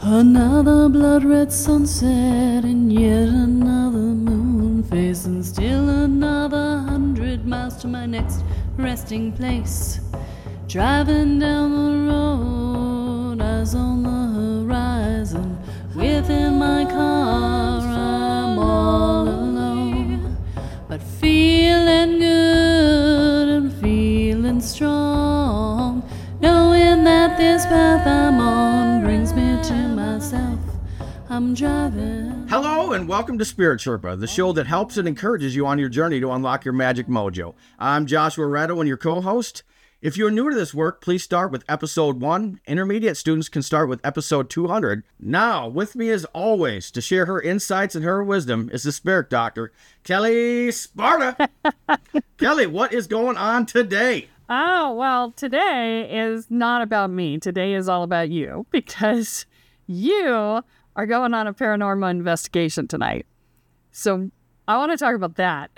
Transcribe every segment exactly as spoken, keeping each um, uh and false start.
Another blood-red sunset and yet another moon phase, and still another hundred miles to my next resting place. Driving down the road, eyes on the horizon. Within my car, I'm all alone, but feeling good and feeling strong, knowing that this path I'm on brings me to myself. I'm driving. Hello and welcome to Spirit Sherpa, the show that helps and encourages you on your journey to unlock your magic mojo. I'm Joshua Retto and your co-host. If you're new to this work, please start with episode one. Intermediate students can start with episode two hundred. Now, with me as always, to share her insights and her wisdom is the spirit doctor, Kelly Sparta. Kelly, what is going on today? Oh, well, today is not about me. Today is all about you, because you are going on a paranormal investigation tonight. So I want to talk about that.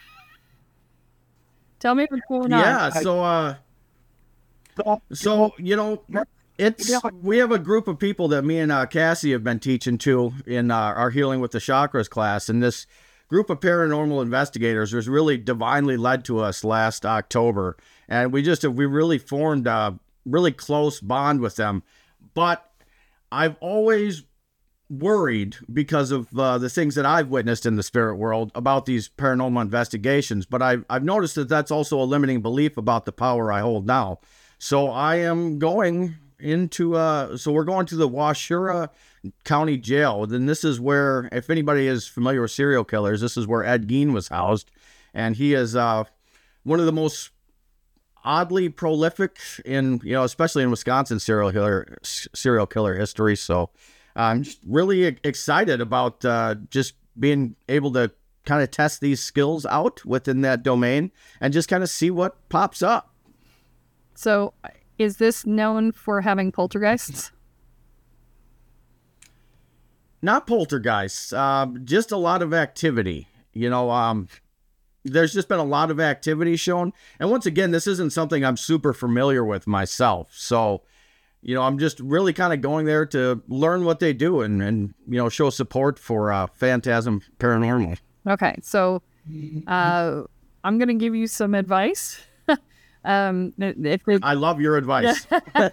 Tell me what's going on. Yeah, so, uh, so, you know, it's, we have a group of people that me and uh, Cassie have been teaching to in uh, our Healing with the Chakras class, and this group of paranormal investigators was really divinely led to us last October, and we just, we really formed a really close bond with them. But I've always worried because of uh, the things that I've witnessed in the spirit world about these paranormal investigations, but I've, I've noticed that that's also a limiting belief about the power I hold now. So I am going into, uh, so we're going to the Washura County Jail. And this is where, if anybody is familiar with serial killers, this is where Ed Gein was housed. And he is uh, one of the most oddly prolific in, you know, especially in Wisconsin serial killer, serial killer history. So I'm just really excited about uh, just being able to kind of test these skills out within that domain and just kind of see what pops up. So is this known for having poltergeists? Not poltergeists, uh, just a lot of activity. You know, um, there's just been a lot of activity shown. And once again, this isn't something I'm super familiar with myself. So, you know, I'm just really kind of going there to learn what they do and, and you know, show support for uh, Phantasm Paranormal. Okay, so uh, I'm going to give you some advice. um, if it... I love your advice.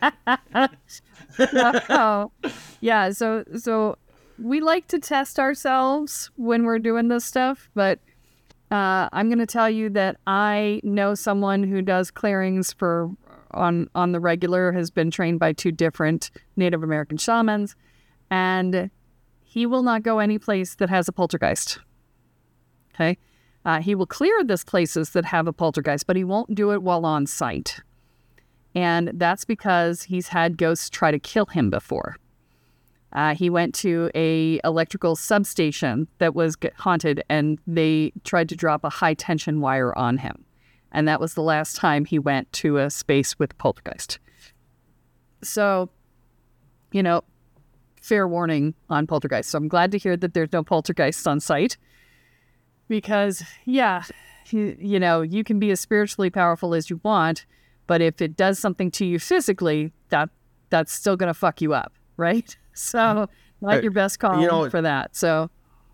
oh, yeah, so so we like to test ourselves when we're doing this stuff, but uh, I'm going to tell you that I know someone who does clearings for on on the regular, has been trained by two different Native American shamans, and he will not go any place that has a poltergeist. Okay? Uh, he will clear these places that have a poltergeist, but he won't do it while on site. And that's because he's had ghosts try to kill him before. Uh, he went to a electrical substation that was haunted, and they tried to drop a high tension wire on him. And that was the last time he went to a space with poltergeist. So, you know, fair warning on poltergeist. So I'm glad to hear that there's no poltergeists on site. Because, yeah, you, you know, you can be as spiritually powerful as you want, but if it does something to you physically, that that's still going to fuck you up, right? So not your best call you know, for that. So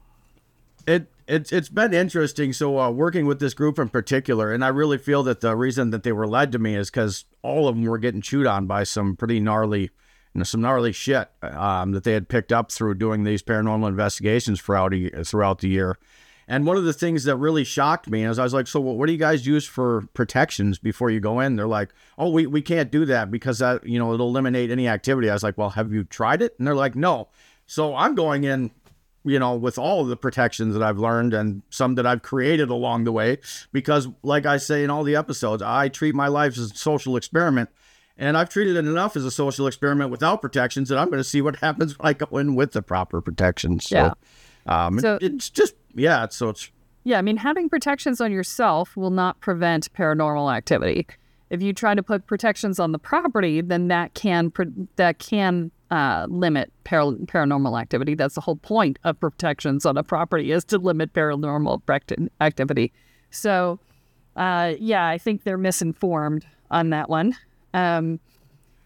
it It's it's been interesting. So uh, working with this group in particular, and I really feel that the reason that they were led to me is because all of them were getting chewed on by some pretty gnarly, you know, some gnarly shit um, that they had picked up through doing these paranormal investigations throughout a, throughout the year. And one of the things that really shocked me is I was like, so what do you guys use for protections before you go in? They're like, oh, we, we can't do that because that, you know, it'll eliminate any activity. I was like, well, have you tried it? And they're like, no. So I'm going in, you know, with all of the protections that I've learned and some that I've created along the way, because like I say in all the episodes, I treat my life as a social experiment, and I've treated it enough as a social experiment without protections that I'm going to see what happens when I go in with the proper protections. So, yeah. um, so it, it's just, yeah, it's, so it's, yeah, I mean, having protections on yourself will not prevent paranormal activity. If you try to put protections on the property, then that can, that can, Uh, limit par- paranormal activity. That's the whole point of protections on a property, is to limit paranormal activity. So, uh, yeah, I think they're misinformed on that one. Um,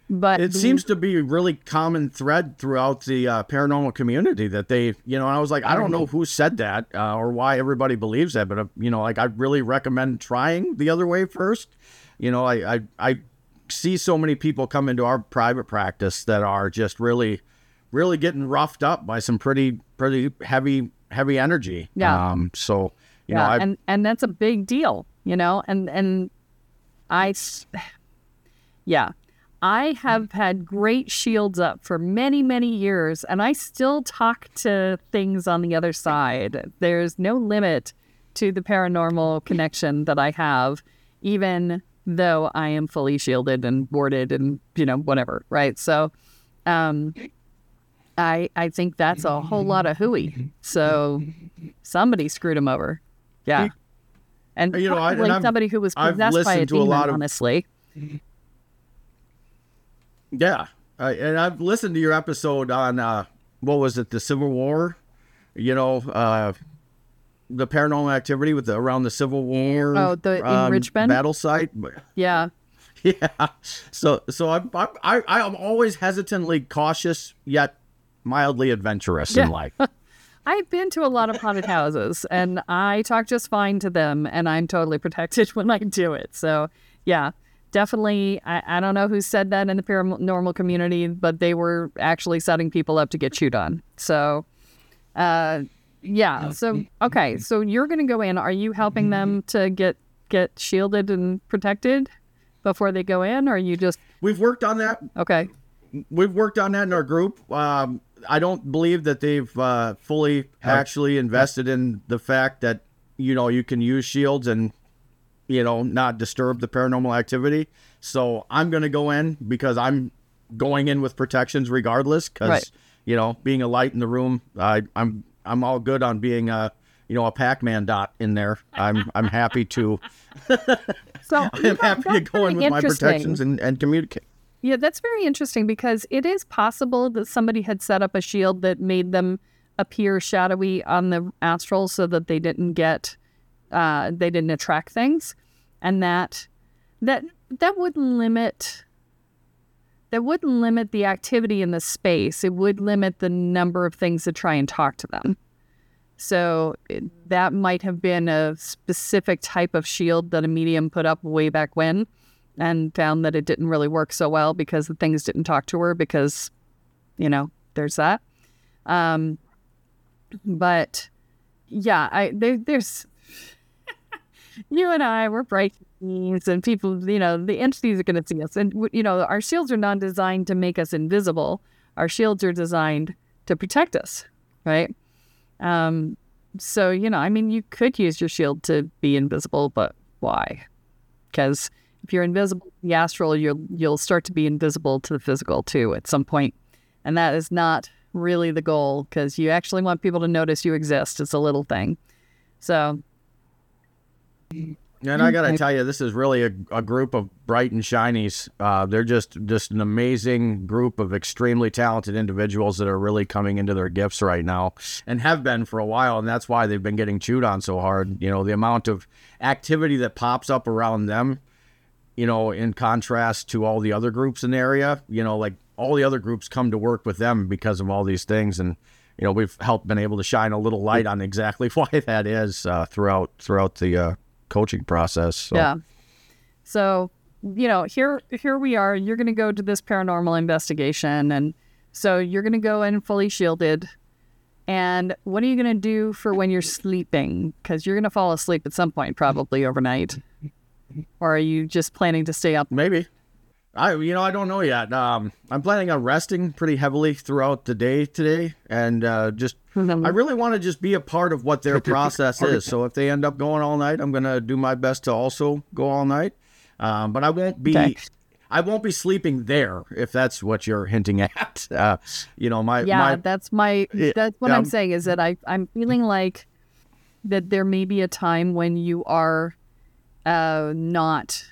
But it the- seems to be a really common thread throughout the uh, paranormal community that they, you know, and I was like, I don't know who said that uh, or why everybody believes that, but, uh, you know, like I really recommend trying the other way first. You know, I, I, I see so many people come into our private practice that are just really, really getting roughed up by some pretty, pretty heavy, heavy energy. Yeah. Um, so, you yeah, know, I, and and that's a big deal, you know, and and I, s- yeah, I have had great shields up for many many years, and I still talk to things on the other side. There's no limit to the paranormal connection that I have, even though I am fully shielded and warded and you know whatever, right? So, um. I I think that's a whole lot of hooey. So somebody screwed him over. Yeah. And You know, I- and probably I've- somebody who was I've possessed by a listened to a demon, lot of- honestly. yeah. Uh, and I've listened to your episode on, uh, what was it? The Civil War, you know, uh, the paranormal activity with the, around the Civil War. Oh, the- in um, Richmond? battle site. Yeah. Yeah. So, so I'm, I'm, I, I'm always hesitantly cautious, yet mildly adventurous Yeah. in life. I've been to a lot of haunted houses and I talk just fine to them and I'm totally protected when I do it. So yeah, definitely. I, I don't know who said that in the paranormal community, but they were actually setting people up to get chewed on. So, uh, yeah. So, okay. So you're going to go in. Are you helping them to get, get shielded and protected before they go in? Or are you just, We've worked on that. okay. We've worked on that in our group. Um, I don't believe that they've uh, fully actually invested in the fact that, you know, you can use shields and, you know, not disturb the paranormal activity. So I'm going to go in because I'm going in with protections regardless. Because, Right. you know, being a light in the room, I, I'm I'm all good on being a, you know, a Pac-Man dot in there. I'm I'm happy to So I'm happy to that's go in very with my interesting. protections and, and communicate. Yeah, that's very interesting because it is possible that somebody had set up a shield that made them appear shadowy on the astral so that they didn't get, uh, they didn't attract things, and that that that would limit. That wouldn't limit the activity in the space. It would limit the number of things that try and talk to them. So it, that might have been a specific type of shield that a medium put up way back when, and found that it didn't really work so well because the things didn't talk to her because, you know, there's that. Um, but yeah, I there, there's you and I, we're bright beings, and people, you know, the entities are going to see us, and you know, our shields are not designed to make us invisible. Our shields are designed to protect us, right? Um, so you know, I mean, you could use your shield to be invisible, but why? Because if you're invisible to the astral, you'll you'll start to be invisible to the physical too at some point, and that is not really the goal because you actually want people to notice you exist. It's a little thing, so. And I gotta tell you, this is really a, a group of bright and shinies. Uh, they're just just an amazing group of extremely talented individuals that are really coming into their gifts right now, and have been for a while. And that's why they've been getting chewed on so hard. You know, the amount of activity that pops up around them, you know, in contrast to all the other groups in the area. You know, like all the other groups come to work with them because of all these things, and you know, we've helped been able to shine a little light on exactly why that is uh, throughout throughout the. Uh, coaching process. So. Yeah. So, you know, here here we are. You're going to go to this paranormal investigation, and so you're going to go in fully shielded. And what are you going to do for when you're sleeping? Because you're going to fall asleep at some point, probably overnight. Or are you just planning to stay up? Maybe. I, you know, I don't know yet. Um, I'm planning on resting pretty heavily throughout the day today, and uh, just I really want to just be a part of what their process is. So if they end up going all night, I'm gonna do my best to also go all night. Um, but I won't be, Okay. I won't be sleeping there if that's what you're hinting at. Uh, you know, my Yeah, my that's my. Yeah, That's what I'm um, saying is that I I'm feeling like that there may be a time when you are uh, not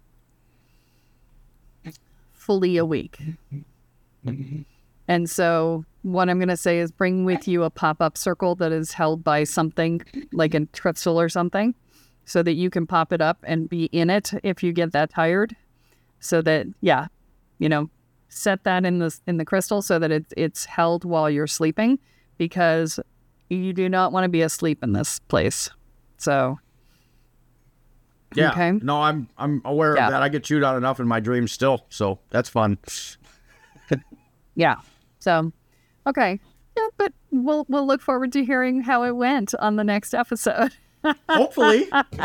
fully awake. And so what I'm going to say is bring with you a pop-up circle that is held by something like a crystal or something so that you can pop it up and be in it if you get that tired. So that, yeah, you know, set that in the in the crystal so that it's it's held while you're sleeping, because you do not want to be asleep in this place. So yeah, okay. no, I'm I'm aware yeah. of that. I get chewed on enough in my dreams still, so that's fun. yeah. So okay. Yeah, but we'll we'll look forward to hearing how it went on the next episode. Hopefully.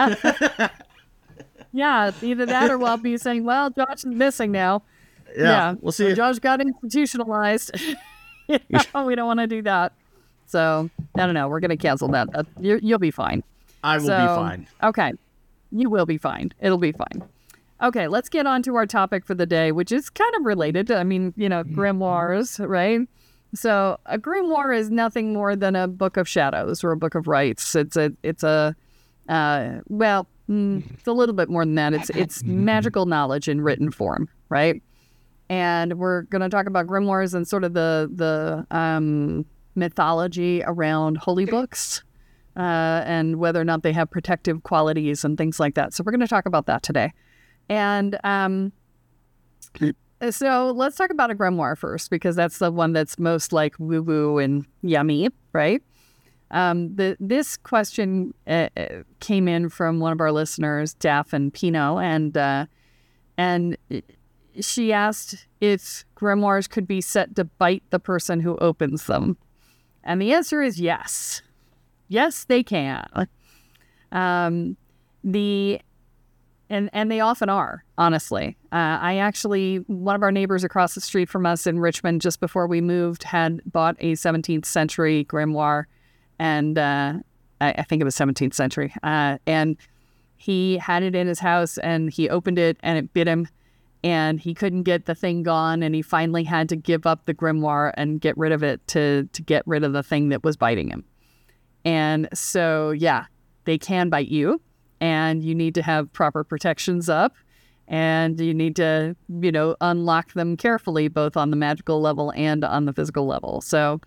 Yeah, either that or we'll be saying, well, Josh is missing now. Yeah, yeah. we'll see. So Josh got institutionalized. you know, we don't want to do that. So, I don't know. We're going to cancel that. Uh, you, you'll be fine. I will so, be fine. Okay. You will be fine. It'll be fine. Okay, let's get on to our topic for the day, which is kind of related. I mean, you know, grimoires, right? So a grimoire is nothing more than a book of shadows or a book of rites. It's a, it's a, uh, well, mm, it's a little bit more than that. It's, it's magical knowledge in written form, right? And we're going to talk about grimoires and sort of the, the, um, mythology around holy books, uh, and whether or not they have protective qualities and things like that. So we're going to talk about that today. And, um, so let's talk about a grimoire first, because that's the one that's most like woo-woo and yummy, right? Um, the, this question uh, came in from one of our listeners, Daphne Pino, and uh, and she asked if grimoires could be set to bite the person who opens them. And the answer is yes. Yes, they can. Um, the And and they often are, honestly. Uh, I actually, one of our neighbors across the street from us in Richmond, just before we moved, had bought a seventeenth century grimoire. And uh, I, I think it was seventeenth century. Uh, and he had it in his house, and he opened it, and it bit him. And he couldn't get the thing gone, and he finally had to give up the grimoire and get rid of it to, to get rid of the thing that was biting him. And so, yeah, they can bite you. And you need to have proper protections up, and you need to, you know, unlock them carefully, both on the magical level and on the physical level. So,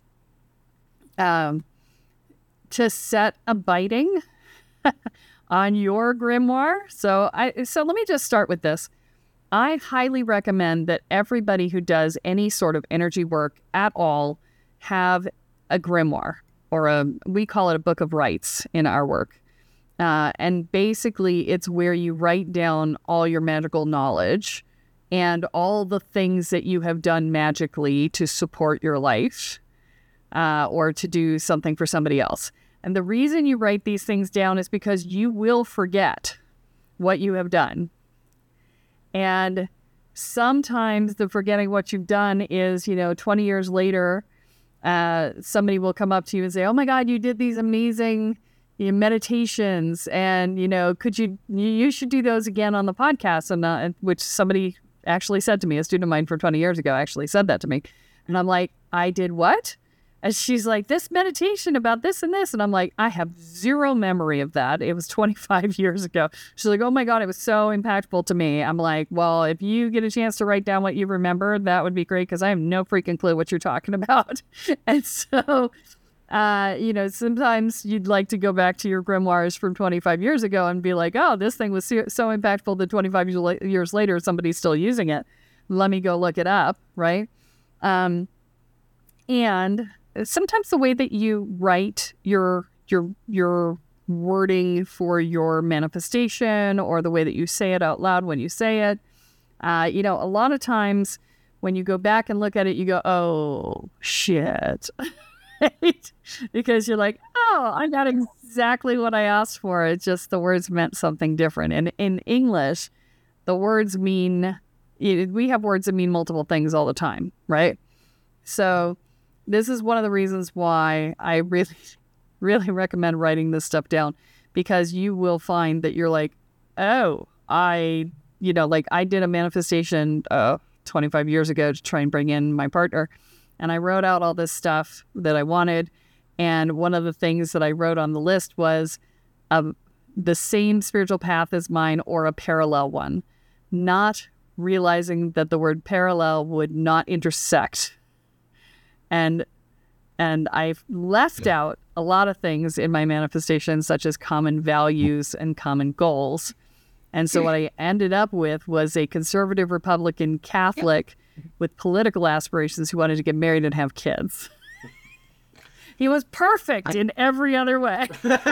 um, to set a biting on your grimoire. So I, so let me just start with this. I highly recommend that everybody who does any sort of energy work at all have a grimoire, or a, we call it a book of rites in our work. Uh, and basically, it's where you write down all your magical knowledge and all the things that you have done magically to support your life, uh, or to do something for somebody else. And the reason you write these things down is because you will forget what you have done. And sometimes the forgetting what you've done is, you know, twenty years later, uh, somebody will come up to you and say, oh my God, you did these amazing You know, meditations, and you know, could you you should do those again on the podcast? And uh, which somebody actually said to me, a student of mine from twenty years ago actually said that to me, and I'm like, I did what? And she's like, this meditation about this and this, and I'm like, I have zero memory of that. It was twenty-five years ago. She's like, oh my God, it was so impactful to me. I'm like, well, if you get a chance to write down what you remember, that would be great, because I have no freaking clue what you're talking about. And so. Uh, you know, sometimes you'd like to go back to your grimoires from twenty-five years ago and be like, oh, this thing was so, so impactful that twenty-five years later, somebody's still using it. Let me go look it up, right? Um, and sometimes the way that you write your your your wording for your manifestation, or the way that you say it out loud when you say it, uh, you know, a lot of times when you go back and look at it, you go, oh, shit. Because you're like, oh, I got exactly what I asked for. It's just the words meant something different. And in English, the words mean, we have words that mean multiple things all the time, right? So this is one of the reasons why I really, really recommend writing this stuff down, because you will find that you're like, oh, I, you know, like I did a manifestation uh, twenty-five years ago to try and bring in my partner. And I wrote out all this stuff that I wanted. And one of the things that I wrote on the list was um, the same spiritual path as mine, or a parallel one, not realizing that the word parallel would not intersect. And and I've left out a lot of things in my manifestations, such as common values and common goals. And so what I ended up with was a conservative Republican Catholic with political aspirations who wanted to get married and have kids. He was perfect in every other way.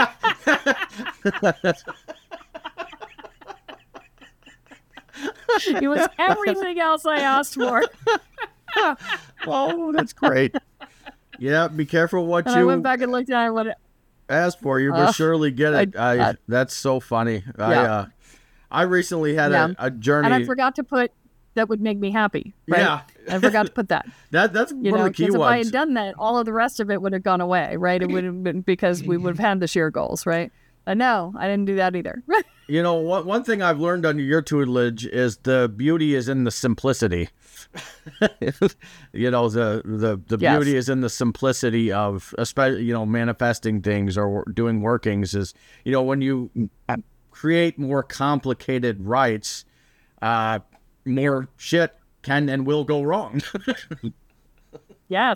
He was everything else I asked for. Oh, that's great. Yeah, be careful what And you I went back and looked at it. What it ask for. You will Uh, surely get it. I- I, I- that's so funny. I Yeah. uh, I recently had Yeah. a, a journey. and I forgot to put that would make me happy. Right? Yeah. I forgot to put that. that that's You one know, of the key because if I ones. had done that, all of the rest of it would have gone away, right? It would have been because we would have had the shared goals, right? But no, I didn't do that either. You know, one one thing I've learned under your tutelage is the beauty is in the simplicity. You know, the the the Yes. beauty is in the simplicity of, especially, you know, manifesting things or doing workings. Is, you know, when you create more complicated rites, uh, more shit can and will go wrong. Yes.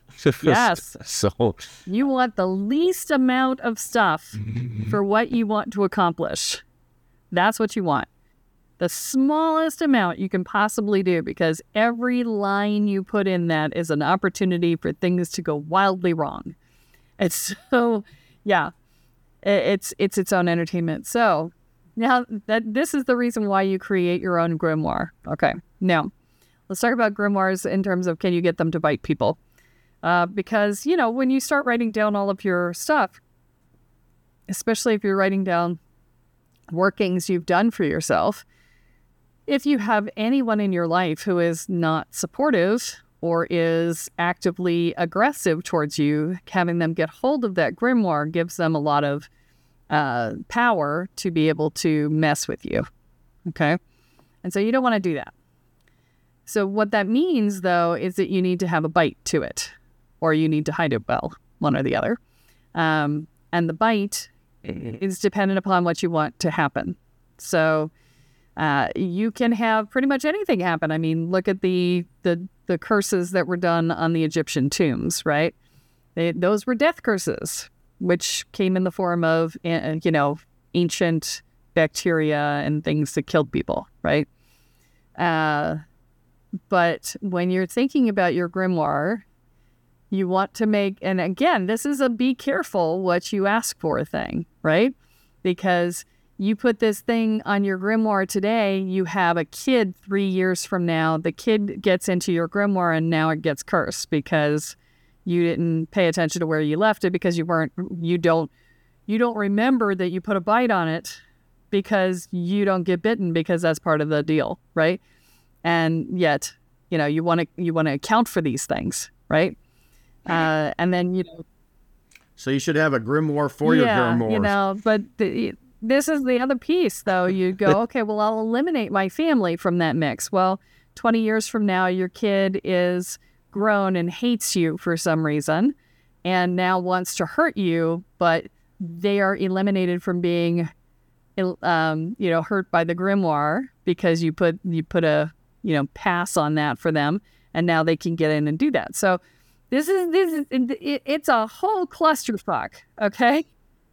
Yes. So You want the least amount of stuff for what you want to accomplish. That's what you want. The smallest amount you can possibly do, because every line you put in that is an opportunity for things to go wildly wrong. It's so, yeah, i- it's it's its own entertainment. So now that this is the reason why you create your own grimoire. Okay, now let's talk about grimoires in terms of, can you get them to bite people? Uh, because, you know, when you start writing down all of your stuff, especially if you're writing down workings you've done for yourself, if you have anyone in your life who is not supportive or is actively aggressive towards you, having them get hold of that grimoire gives them a lot of uh, power to be able to mess with you. Okay? And so you don't want to do that. So what that means, though, is that you need to have a bite to it, or you need to hide it well, one or the other. Um, and the bite is dependent upon what you want to happen. So uh, you can have pretty much anything happen. I mean, look at the the, the curses that were done on the Egyptian tombs, right? They, those were death curses, which came in the form of, uh, you know, ancient bacteria and things that killed people, right? Uh, but when you're thinking about your grimoire, you want to make, and again, this is a be careful what you ask for thing, right? Because you put this thing on your grimoire today, you have a kid three years from now, the kid gets into your grimoire and now it gets cursed because you didn't pay attention to where you left it, because you weren't, you don't, you don't remember that you put a bite on it, because you don't get bitten, because that's part of the deal, right? And yet, you know, you want to, you want to account for these things, right? Uh, and then, you know, so you should have a grimoire for yeah, your grimoire. you know, but the, this is the other piece, though. You go, okay, well, I'll eliminate my family from that mix. Well, twenty years from now, your kid is grown and hates you for some reason and now wants to hurt you, but they are eliminated from being, um, you know, hurt by the grimoire because you put, you put a, you know, pass on that for them, and now they can get in and do that. So this is, this is, it, it's a whole clusterfuck, okay?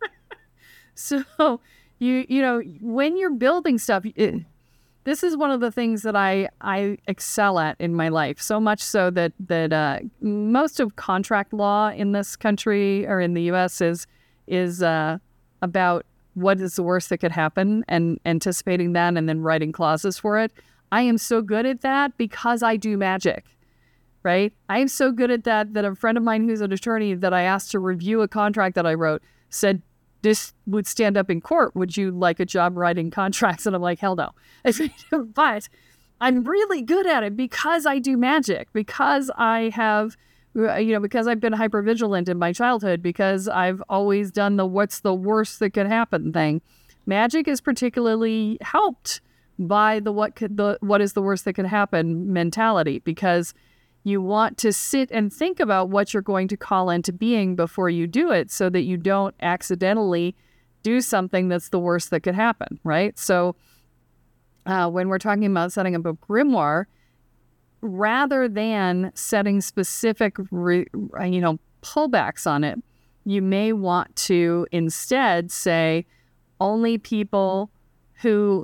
So you, you know, when you're building stuff, it, this is one of the things that I, I excel at in my life, so much so that, that uh, most of contract law in this country or in the U S is, is uh, about what is the worst that could happen and anticipating that and then writing clauses for it. I am so good at that because I do magic, right? I am so good at that that a friend of mine who's an attorney that I asked to review a contract that I wrote said, this would stand up in court. Would you like a job writing contracts? And I'm like, hell no. But I'm really good at it because I do magic, because I have, you know, because I've been hypervigilant in my childhood, because I've always done the what's the worst that could happen thing. Magic is particularly helped by the what could the what is the worst that could happen mentality, because you want to sit and think about what you're going to call into being before you do it, so that you don't accidentally do something that's the worst that could happen, right? So uh, when we're talking about setting up a grimoire, rather than setting specific, re, you know, pullbacks on it, you may want to instead say only people who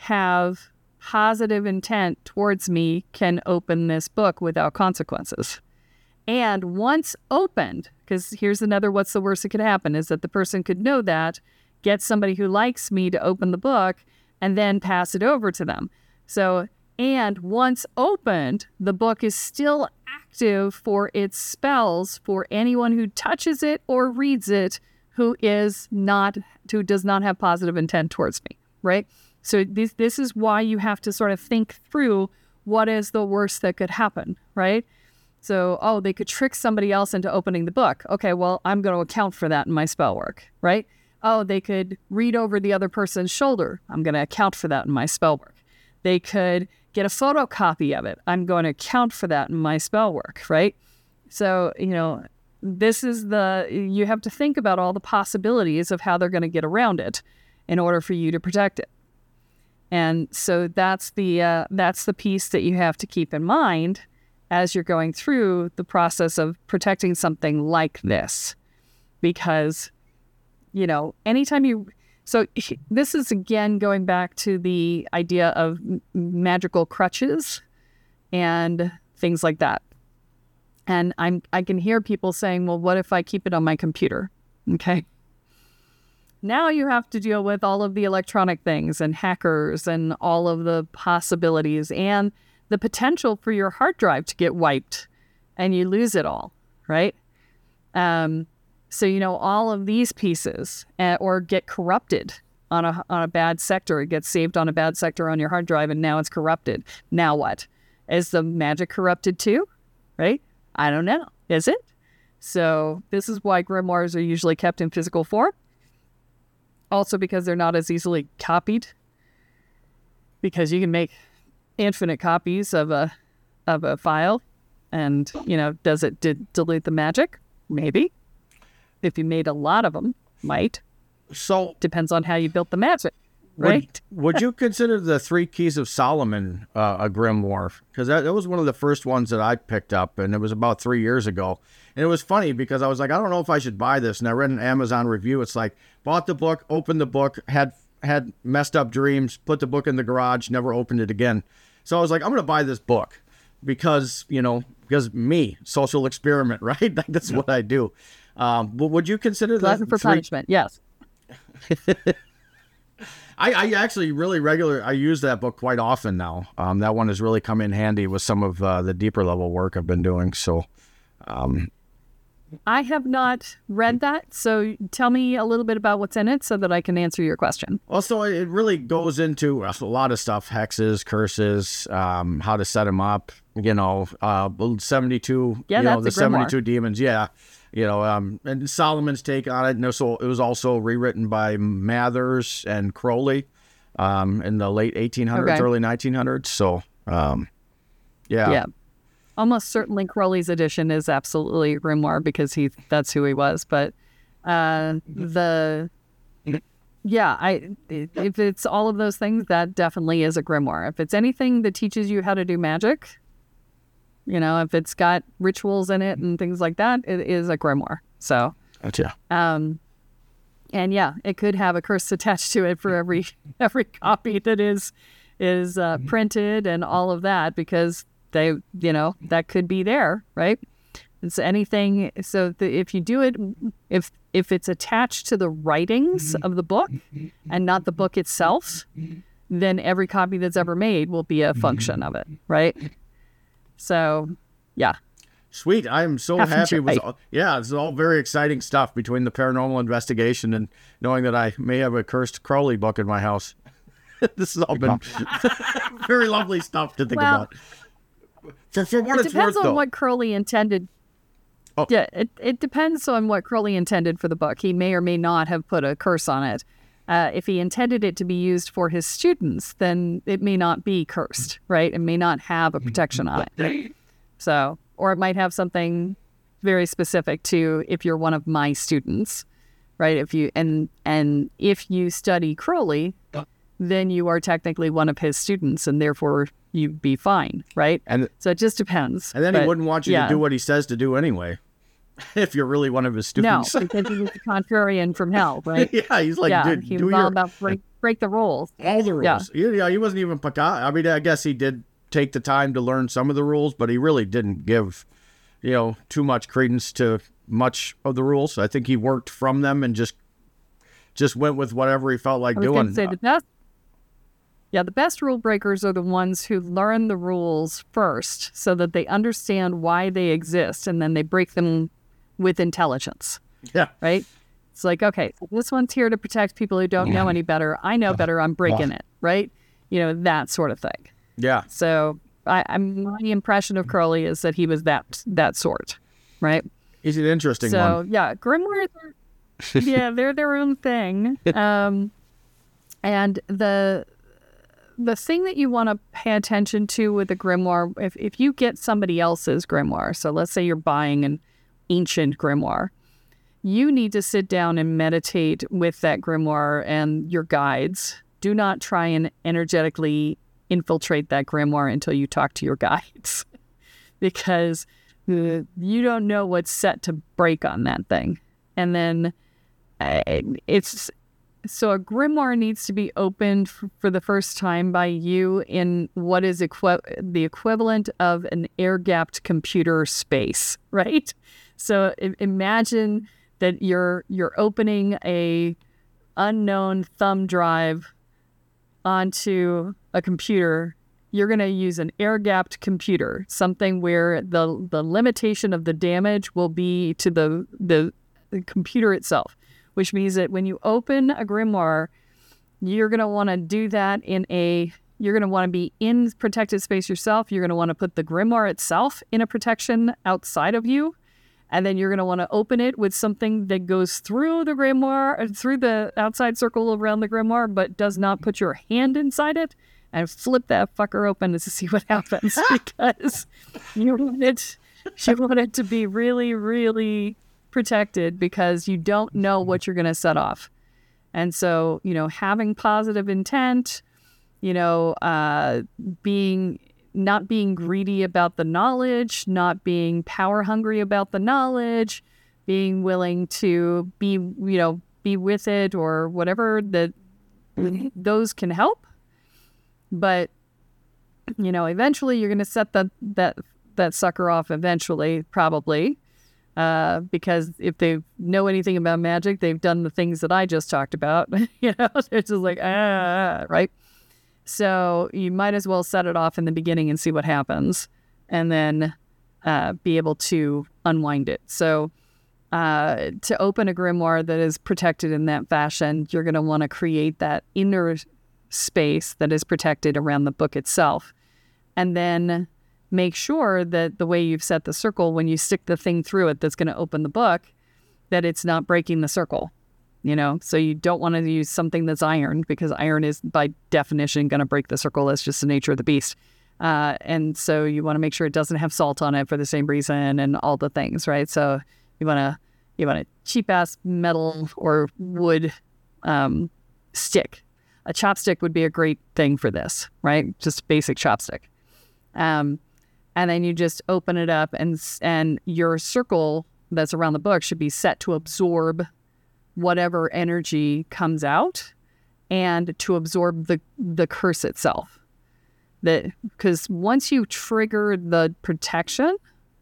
have positive intent towards me can open this book without consequences. And once opened, because here's another what's the worst that could happen is that the person could know that, get somebody who likes me to open the book, and then pass it over to them. So, and once opened, the book is still active for its spells for anyone who touches it or reads it who is not, who does not have positive intent towards me, right? So this this is why you have to sort of think through what is the worst that could happen, right? So, oh, they could trick somebody else into opening the book. Okay, well, I'm going to account for that in my spell work, right? Oh, they could read over the other person's shoulder. I'm going to account for that in my spell work. They could get a photocopy of it. I'm going to account for that in my spell work, right? So, you know, this is the, you have to think about all the possibilities of how they're going to get around it in order for you to protect it. And so that's the uh, that's the piece that you have to keep in mind as you're going through the process of protecting something like this. Because, you know, anytime you... So this is, again, going back to the idea of m- magical crutches and things like that. And I'm I can hear people saying, well, what if I keep it on my computer? Okay. Now you have to deal with all of the electronic things and hackers and all of the possibilities and the potential for your hard drive to get wiped and you lose it all, right? Um, so, you know, all of these pieces uh, or get corrupted on a on a bad sector. It gets saved on a bad sector on your hard drive and now it's corrupted. Now what? Is the magic corrupted too? Right? I don't know. Is it? So this is why grimoires are usually kept in physical form. Also because they're not as easily copied. Because you can make infinite copies of a of a file. And, you know, does it d- dilute the magic? Maybe. If you made a lot of them, might. So depends on how you built the magic, right? Would, would you consider the Three Keys of Solomon uh, a grimoire? Because that, that was one of the first ones that I picked up, and it was about three years ago. And it was funny because I was like, I don't know if I should buy this. And I read an Amazon review. It's like, bought the book, opened the book, had had messed up dreams, put the book in the garage, never opened it again. So I was like, I'm going to buy this book because, you know, because me, social experiment, right? That's yep. what I do. Um, but would you consider that for three... punishment? Yes. I, I actually really regular. I use that book quite often now. Um, that one has really come in handy with some of uh, the deeper level work I've been doing. So, um, I have not read that. So tell me a little bit about what's in it so that I can answer your question. Well, so it really goes into a lot of stuff: hexes, curses, um, how to set them up. You know, uh, seventy-two. Yeah, you that's know, the a grimoire. seventy-two demons. Yeah. You know, um, and Solomon's take on it. And so it was also rewritten by Mathers and Crowley um, in the late eighteen hundreds, okay. early nineteen hundreds. So, um, yeah. Yeah. Almost certainly Crowley's edition is absolutely grimoire because he that's who he was. But uh, the, yeah, I if it's all of those things, that definitely is a grimoire. If it's anything that teaches you how to do magic, you know, if it's got rituals in it and things like that, it is a grimoire. So, gotcha. Um, and yeah, it could have a curse attached to it for every every copy that is is uh, printed and all of that because they, you know, that could be there, right? It's anything. So the, if you do it, if if it's attached to the writings of the book and not the book itself, then every copy that's ever made will be a function of it, right? So, yeah. Sweet. I am so Half happy with right. all, yeah, it's all very exciting stuff between the paranormal investigation and knowing that I may have a cursed Crowley book in my house. This has all been very lovely stuff to think well, about. For, for what it it's depends worth, on though. what Crowley intended. Oh. Yeah, it, it depends on what Crowley intended for the book. He may or may not have put a curse on it. Uh, if he intended it to be used for his students, then it may not be cursed, right? It may not have a protection on it. So, or it might have something very specific to if you're one of my students, right? If you and and if you study Crowley, then you are technically one of his students, and therefore you'd be fine, right? And so it just depends. And then but, he wouldn't want you yeah. to do what he says to do anyway. If you're really one of his students. No, because he was the contrarian from hell, right? Yeah, he's like, yeah, dude, he do was your... all about break, break the rules. All the rules. Yeah. He, yeah, he wasn't even Picard. I mean, I guess he did take the time to learn some of the rules, but he really didn't give, you know, too much credence to much of the rules. I think he worked from them and just just went with whatever he felt like I was doing. gonna say the best, yeah, the best rule breakers are the ones who learn the rules first so that they understand why they exist, and then they break them with intelligence. Yeah. Right? It's like, okay, so this one's here to protect people who don't know any better. I know better. I'm breaking it. Right? You know, that sort of thing. Yeah. So I, I'm my impression of Crowley is that he was that that sort. Right? He's an interesting so, one. So, yeah, grimoires are, yeah, they're their own thing. Um, and the the thing that you want to pay attention to with a grimoire, if, if you get somebody else's grimoire, so let's say you're buying an ancient grimoire, you need to sit down and meditate with that grimoire and your guides. Do not try and energetically infiltrate that grimoire until you talk to your guides, because uh, you don't know what's set to break on that thing. And then uh, it's so a grimoire needs to be opened f- for the first time by you in what is equi- the equivalent of an air-gapped computer space, right? So I- imagine that you're you're opening a unknown thumb drive onto a computer. You're going to use an air-gapped computer, something where the the limitation of the damage will be to the the, the computer itself, which means that when you open a grimoire, you're going to want to do that in a, you're going to want to be in protected space yourself. You're going to want to put the grimoire itself in a protection outside of you. And then you're going to want to open it with something that goes through the grimoire, through the outside circle around the grimoire, but does not put your hand inside it, and flip that fucker open to see what happens, because you want it, you want it to be really, really protected, because you don't know what you're going to set off. And so, you know, having positive intent, you know, uh, being... not being greedy about the knowledge, not being power hungry about the knowledge, being willing to be, you know, be with it or whatever, that those can help. But, you know, eventually you're going to set that, that, that sucker off eventually, probably, uh, because if they know anything about magic, they've done the things that I just talked about, you know, it's just like, ah, right? So you might as well set it off in the beginning and see what happens, and then uh, be able to unwind it. So uh, to open a grimoire that is protected in that fashion, you're going to want to create that inner space that is protected around the book itself. And then make sure that the way you've set the circle, when you stick the thing through it that's going to open the book, that it's not breaking the circle. You know, so you don't want to use something that's iron, because iron is by definition going to break the circle. That's just the nature of the beast. Uh, and so you want to make sure it doesn't have salt on it for the same reason, and all the things, right? So you want to you want a cheap ass metal or wood um, stick. A chopstick would be a great thing for this, right? Just basic chopstick. Um, and then you just open it up, and and your circle that's around the book should be set to absorb whatever energy comes out, and to absorb the the curse itself. That, because once you trigger the protection,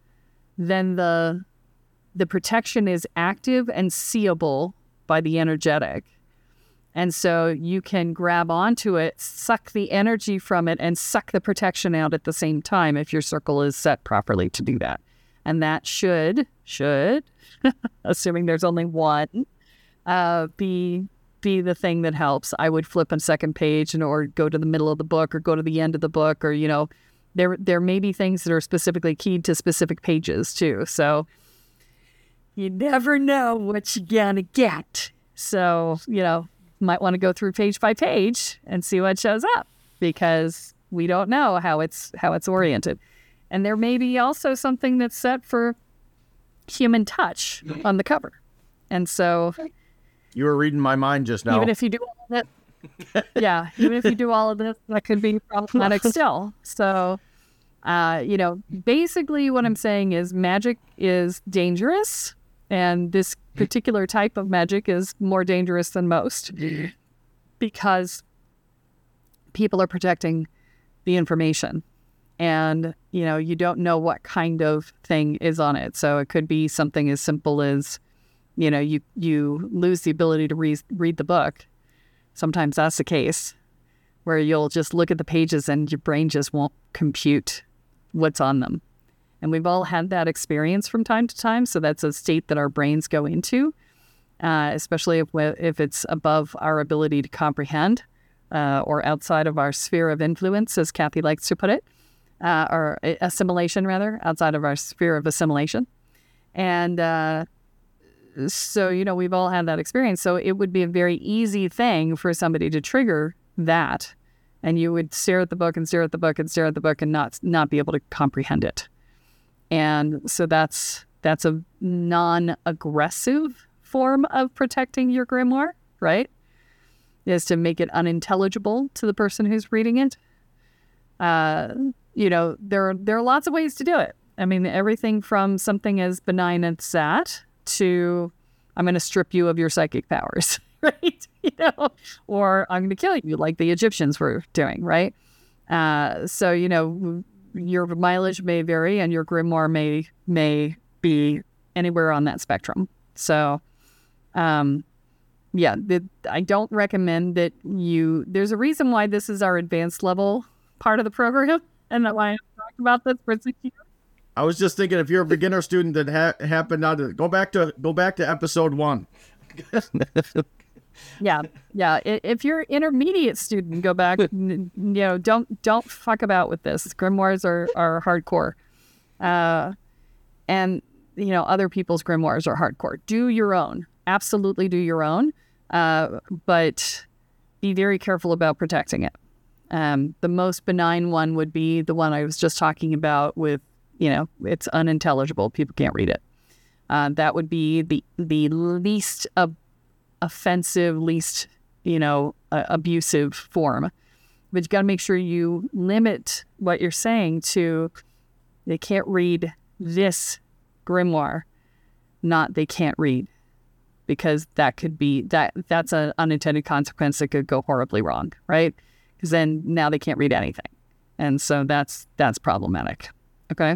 then the the protection is active and seeable by the energetic. And so you can grab onto it, suck the energy from it, and suck the protection out at the same time if your circle is set properly to do that. And that should, should, assuming there's only one, Uh, be be the thing that helps. I would flip a second page, and or go to the middle of the book, or go to the end of the book, or, you know, there there may be things that are specifically keyed to specific pages too. So you never know what you're gonna get. So, you know, might want to go through page by page and see what shows up, because we don't know how it's how it's oriented. And there may be also something that's set for human touch on the cover. And so You were reading my mind just now. even if you do all of it, yeah, even if you do all of this, that could be problematic still. So, uh, you know, basically what I'm saying is magic is dangerous, and this particular type of magic is more dangerous than most. because people are protecting the information. And, you know, you don't know what kind of thing is on it. So it could be something as simple as, you know, you, you lose the ability to re- read the book. Sometimes that's the case, where you'll just look at the pages and your brain just won't compute what's on them. And we've all had that experience from time to time. So that's a state that our brains go into, uh, especially if, if it's above our ability to comprehend uh, or outside of our sphere of influence, as Kathy likes to put it. Uh, or assimilation, rather, outside of our sphere of assimilation. And uh, so, you know, we've all had that experience. So it would be a very easy thing for somebody to trigger that. And you would stare at the book and stare at the book and stare at the book and not not be able to comprehend it. And so that's that's a non-aggressive form of protecting your grimoire, right? Is to make it unintelligible to the person who's reading it. Uh, you know, there are, there are lots of ways to do it. I mean, everything from something as benign as that to I'm going to strip you of your psychic powers, right? You know, or I'm going to kill you like the Egyptians were doing, right? Uh, so, you know, your mileage may vary and your grimoire may, may be anywhere on that spectrum. So, um, yeah, the, I don't recommend that you, there's a reason why this is our advanced level part of the program. And that's why I'm talking about this for six years. I was just thinking, if you're a beginner student that ha- happened now to go back to go back to episode one. yeah, yeah. If you're intermediate student, go back. You know, don't don't fuck about with this. Grimoires are are hardcore, uh, and you know other people's grimoires are hardcore. Do your own. Absolutely, do your own. Uh, but be very careful about protecting it. Um, the most benign one would be the one I was just talking about with, you know, it's unintelligible. People can't read it. Uh, that would be the the least uh, offensive, least, you know, uh, abusive form. But you got to make sure you limit what you're saying to they can't read this grimoire, not they can't read. Because that could be, that that's an unintended consequence that could go horribly wrong, right? Because then now they can't read anything. And so that's that's problematic. Okay.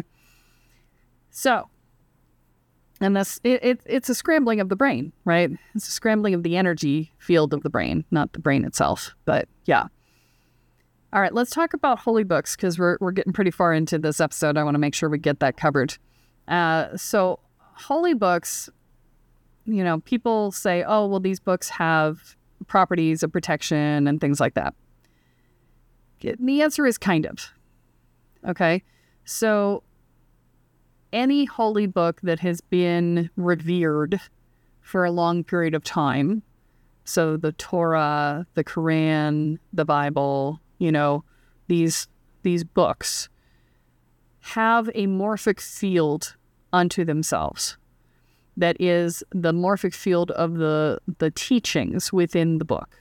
So, and that's it, it it's a scrambling of the brain, right? It's a scrambling of the energy field of the brain, not the brain itself. But yeah. All right, let's talk about holy books because we're we're getting pretty far into this episode. I want to make sure we get that covered. Uh, so holy books, you know, people say, oh, well, these books have properties of protection and things like that. The answer is kind of. Okay. So any holy book that has been revered for a long period of time, so the Torah, the Quran, the Bible, you know, these these books have a morphic field unto themselves. That is the morphic field of the the teachings within the book.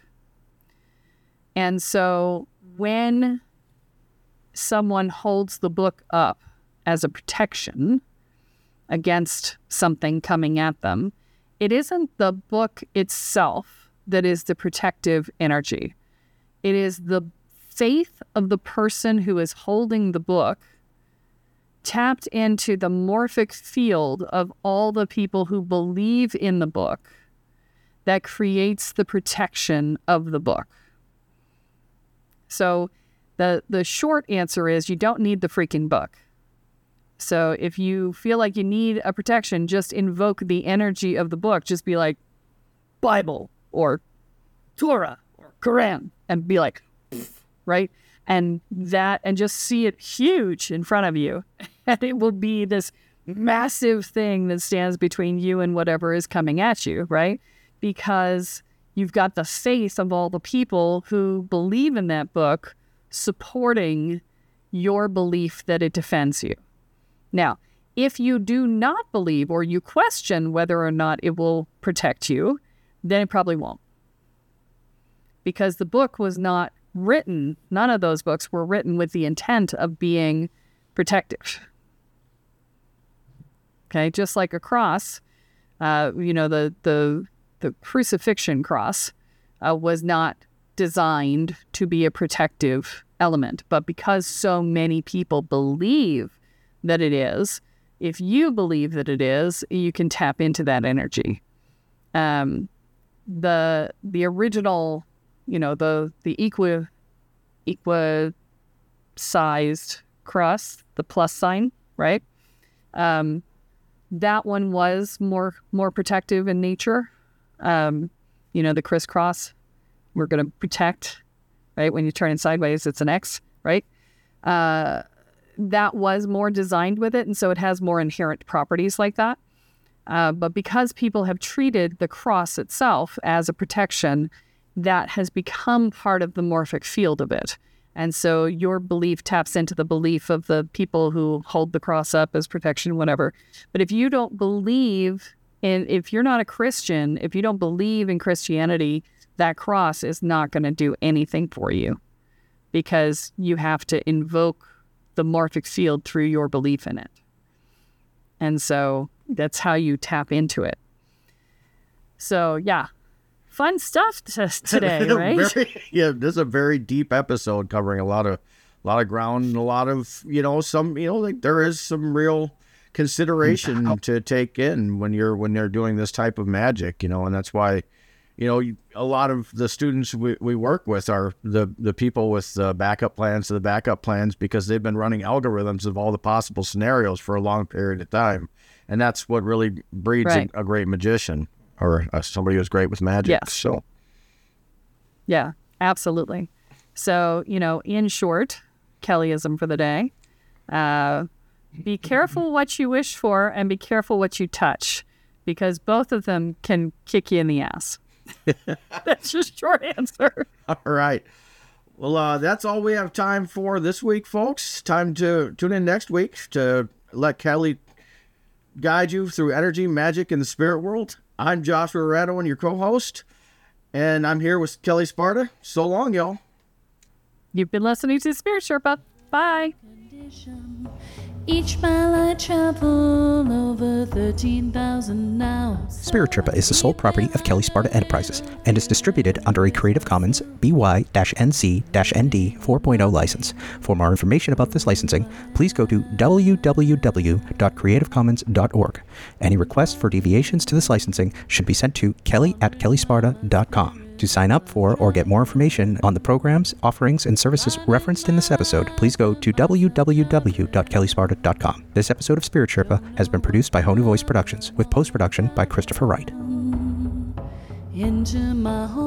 And so when someone holds the book up as a protection against something coming at them, it isn't the book itself that is the protective energy. It is the faith of the person who is holding the book tapped into the morphic field of all the people who believe in the book that creates the protection of the book. So the the short answer is you don't need the freaking book. So if you feel like you need a protection, just invoke the energy of the book. Just be like, Bible or Torah or Quran, and be like, right? And that, and just see it huge in front of you. And it will be this massive thing that stands between you and whatever is coming at you, right? Because you've got the faith of all the people who believe in that book supporting your belief that it defends you. Now, if you do not believe or you question whether or not it will protect you, then it probably won't. Because the book was not written, none of those books were written with the intent of being protective. Okay, just like a cross, uh, you know, the the the crucifixion cross uh, was not designed to be a protective element. But because so many people believe that it is, if you believe that it is, you can tap into that energy. Um, the the original, you know, the the equi equi sized cross, the plus sign, right? Um, that one was more more protective in nature. Um, you know, the crisscross, we're going to protect, right? When you turn it sideways, it's an X, right? Uh, that was more designed with it, and so it has more inherent properties like that. Uh, but because people have treated the cross itself as a protection, that has become part of the morphic field of it. And so your belief taps into the belief of the people who hold the cross up as protection, whatever. But if you don't believe in, if you're not a Christian, if you don't believe in Christianity, that cross is not going to do anything for you, because you have to invoke the morphic field through your belief in it. And so that's how you tap into it. So yeah, fun stuff t- today, right? Very, yeah, this is a very deep episode covering a lot of, a lot of ground and a lot of, you know, some, you know, like there is some real consideration to take in when you're when they're doing this type of magic, you know, and that's why, you know, you, a lot of the students we, we work with are the, the people with the backup plans to the backup plans, because they've been running algorithms of all the possible scenarios for a long period of time. And that's what really breeds right. a, a great magician, or uh, somebody who's great with magic. Yes. So, yeah, absolutely. So, you know, in short, Kellyism for the day, uh, be careful what you wish for and be careful what you touch, because both of them can kick you in the ass. That's just short answer. All right. Well, uh, that's all we have time for this week, folks. Time to tune in next week to let Kelly guide you through energy, magic, and the spirit world. I'm Joshua Radowin, your co-host, and I'm here with Kelly Sparta. So long, y'all. You've been listening to Spirit Sherpa. Bye. Each mile I travel over thirteen thousand now. Spirit Sherpa is the sole property of Kelly Sparta Enterprises and is distributed under a Creative Commons B Y N C N D four point oh license. For more information about this licensing, please go to w w w dot creative commons dot org. Any requests for deviations to this licensing should be sent to kelly at kelly sparta dot com. To sign up for or get more information on the programs, offerings, and services referenced in this episode, please go to w w w dot kelly sparta dot com. This episode of Spirit Sherpa has been produced by Honu Voice Productions, with post-production by Christopher Wright. Into my home.